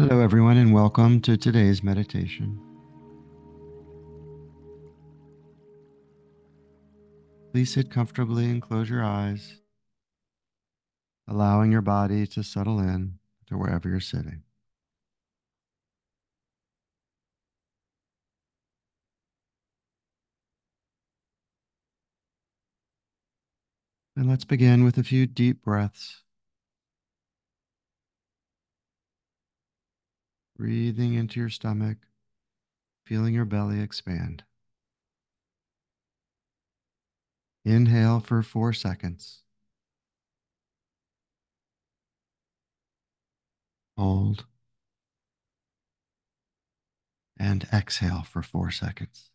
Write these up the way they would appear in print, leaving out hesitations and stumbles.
Hello, everyone, and welcome to today's meditation. Please sit comfortably and close your eyes, allowing your body to settle in to wherever you're sitting. And let's begin with a few deep breaths, breathing into your stomach, feeling your belly expand. Inhale for 4 seconds. Hold and exhale for 4 seconds.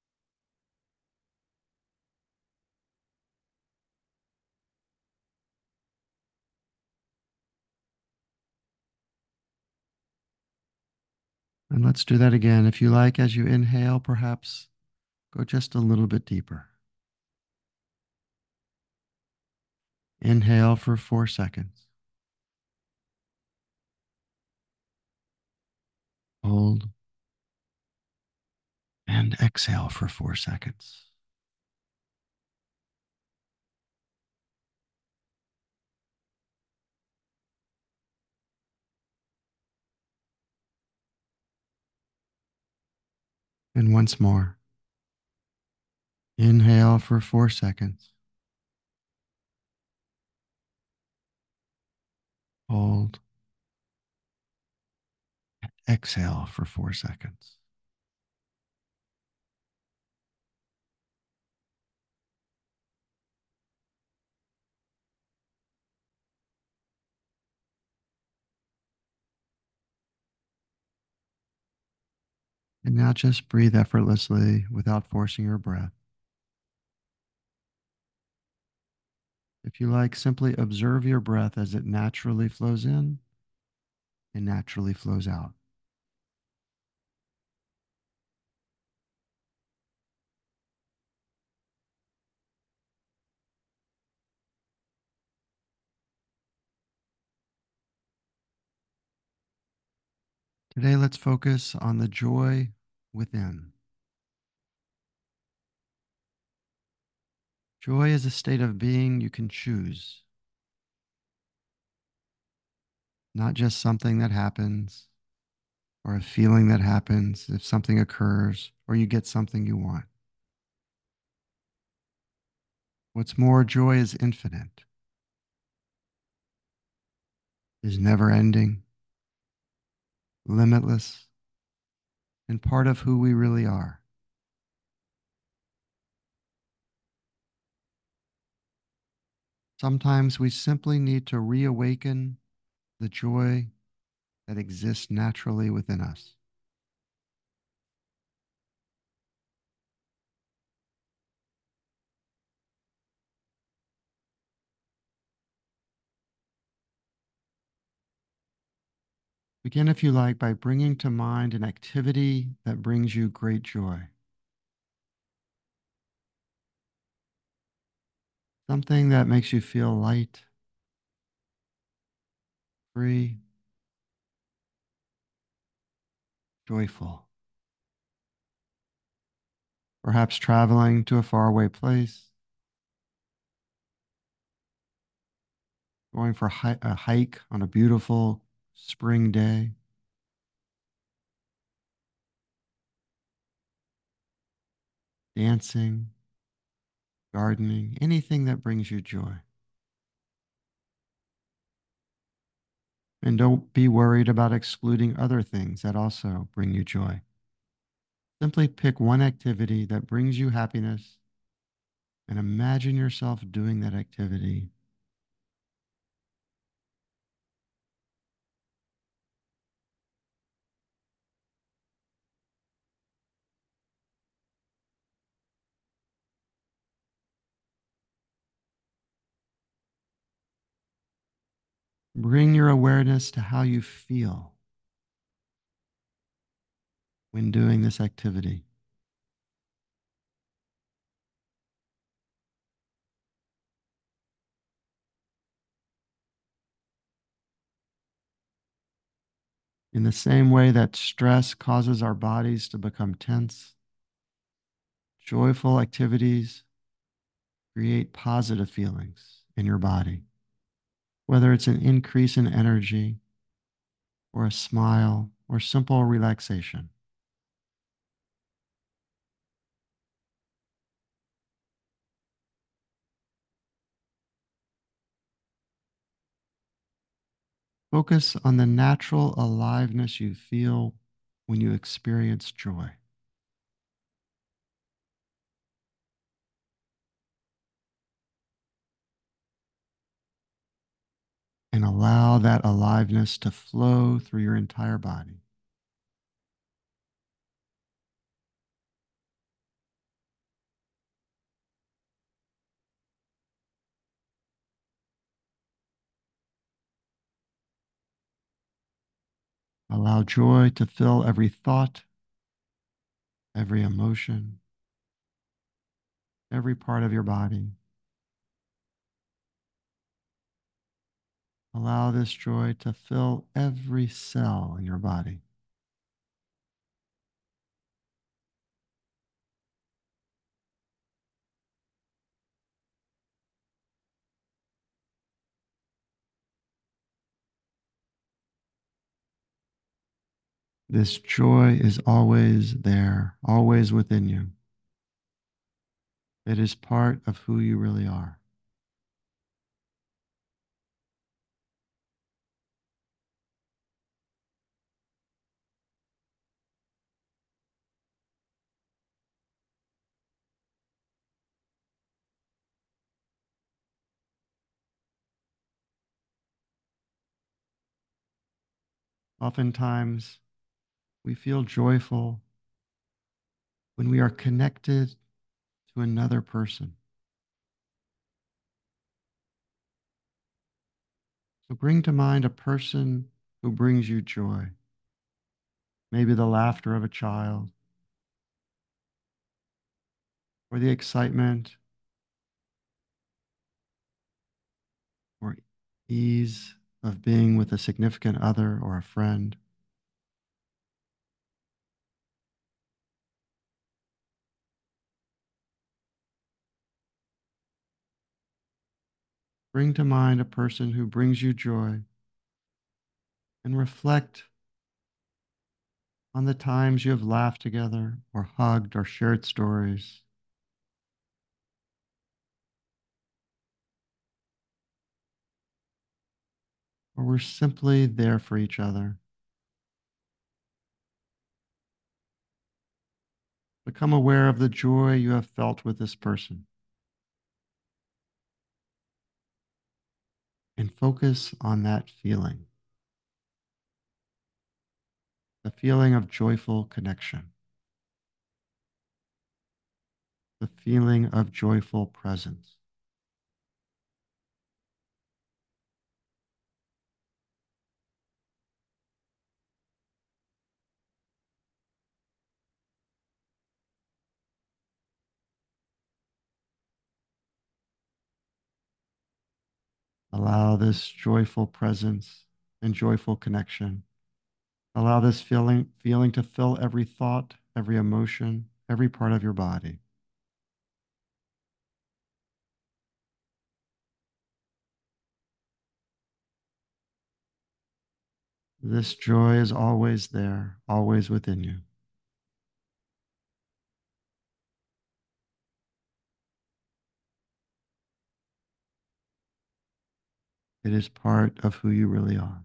And let's do that again. If you like, as you inhale, perhaps go just a little bit deeper. Inhale for 4 seconds. Hold and exhale for 4 seconds. And once more. Inhale for 4 seconds. Hold. Exhale for 4 seconds. And now just breathe effortlessly without forcing your breath. If you like, simply observe your breath as it naturally flows in and naturally flows out. Today, let's focus on the joy within. Joy is a state of being you can choose, not just something that happens or a feeling that happens if something occurs or you get something you want. What's more, joy is infinite, is never ending, limitless, and part of who we really are. Sometimes we simply need to reawaken the joy that exists naturally within us. Begin, if you like, by bringing to mind an activity that brings you great joy, something that makes you feel light, free, joyful. Perhaps traveling to a faraway place, going for a hike on a beautiful spring day, dancing, gardening, anything that brings you joy. And don't be worried about excluding other things that also bring you joy. Simply pick one activity that brings you happiness and imagine yourself doing that activity. Bring your awareness to how you feel when doing this activity. In the same way that stress causes our bodies to become tense, joyful activities create positive feelings in your body, whether it's an increase in energy or a smile or simple relaxation. Focus on the natural aliveness you feel when you experience joy, and allow that aliveness to flow through your entire body. Allow joy to fill every thought, every emotion, every part of your body. Allow this joy to fill every cell in your body. This joy is always there, always within you. It is part of who you really are. Oftentimes, we feel joyful when we are connected to another person. So bring to mind a person who brings you joy, maybe the laughter of a child, or the excitement or ease of being with a significant other or a friend. Bring to mind a person who brings you joy and reflect on the times you have laughed together or hugged or shared stories, or were simply there for each other. Become aware of the joy you have felt with this person and focus on that feeling, the feeling of joyful connection, the feeling of joyful presence. Allow this joyful presence and joyful connection. Allow this feeling to fill every thought, every emotion, every part of your body. This joy is always there, always within you. It is part of who you really are.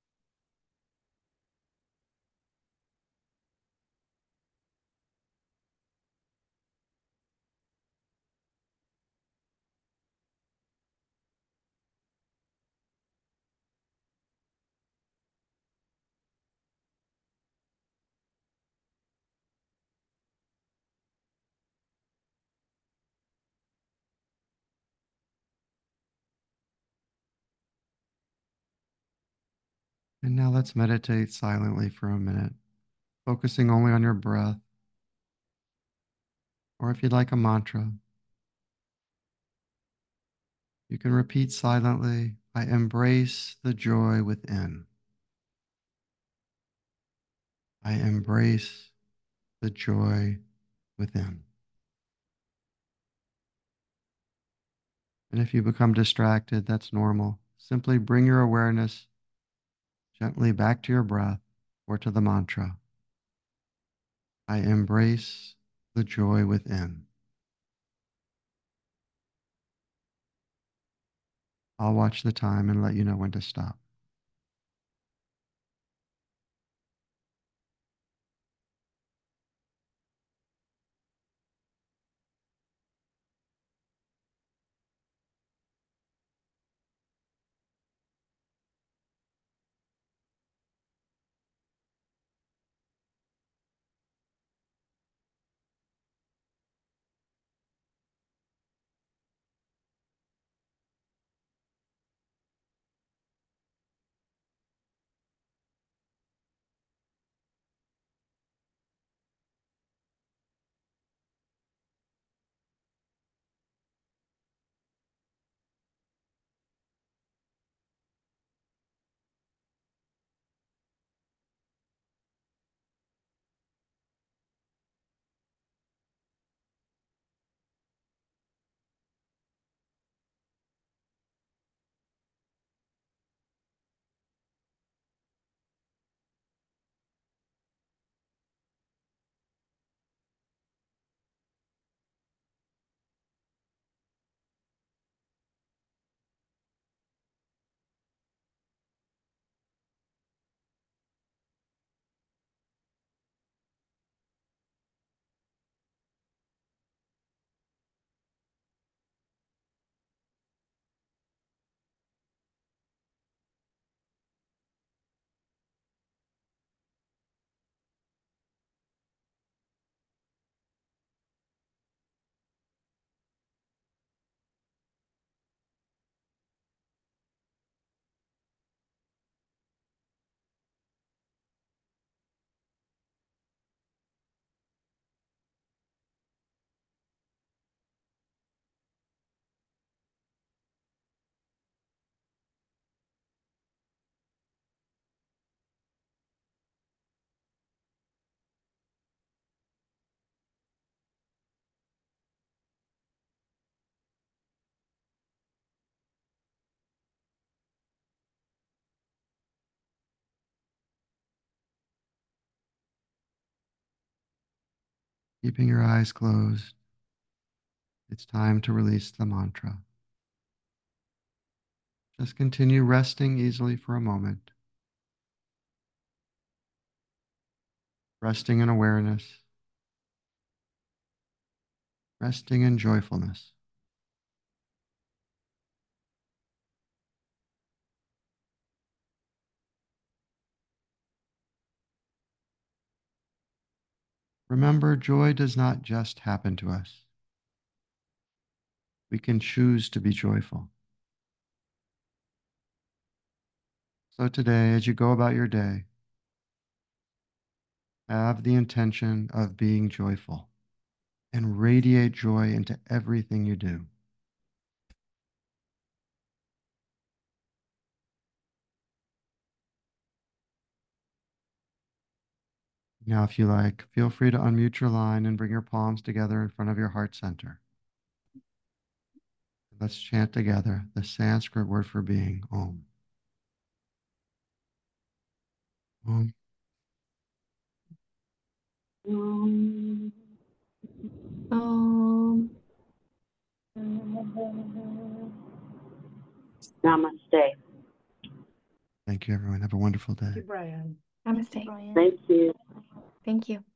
And now let's meditate silently for a minute, focusing only on your breath, or if you'd like a mantra, you can repeat silently, I embrace the joy within. I embrace the joy within. And if you become distracted, that's normal. Simply bring your awareness gently back to your breath or to the mantra. I embrace the joy within. I'll watch the time and let you know when to stop. Keeping your eyes closed, it's time to release the mantra. Just continue resting easily for a moment, resting in awareness, resting in joyfulness. Remember, joy does not just happen to us. We can choose to be joyful. So today, as you go about your day, have the intention of being joyful and radiate joy into everything you do. Now, if you like, feel free to unmute your line and bring your palms together in front of your heart center. Let's chant together the Sanskrit word for being, Om. Om. Um, Namaste. Thank you, everyone. Have a wonderful day. Thank you, Brian. Namaste. Thank you. Thank you.